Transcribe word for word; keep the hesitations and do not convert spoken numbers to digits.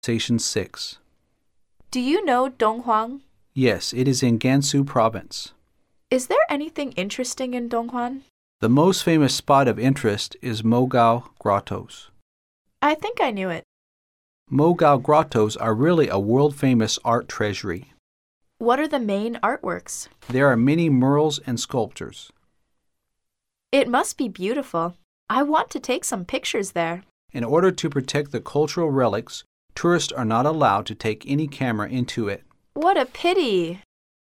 Station six. Do you know Donghuang? Yes, it is in Gansu province. Is there anything interesting in Donghuan? The most famous spot of interest is Mogao Grottoes. I think I knew it. Mogao Grottoes are really a world-famous art treasury. What are the main artworks? There are many murals and sculptures. It must be beautiful. I want to take some pictures there. In order to protect the cultural relics, tourists are not allowed to take any camera into it. What a pity!